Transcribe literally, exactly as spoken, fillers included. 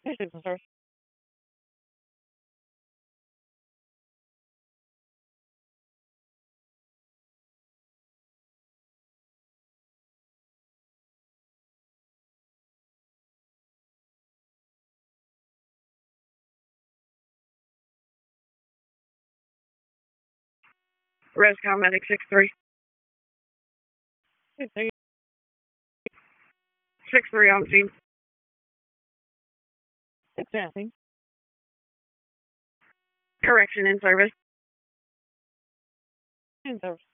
This is the first Rescom Medic six three. six three six three on scene. Advancing. Correction in service. In service.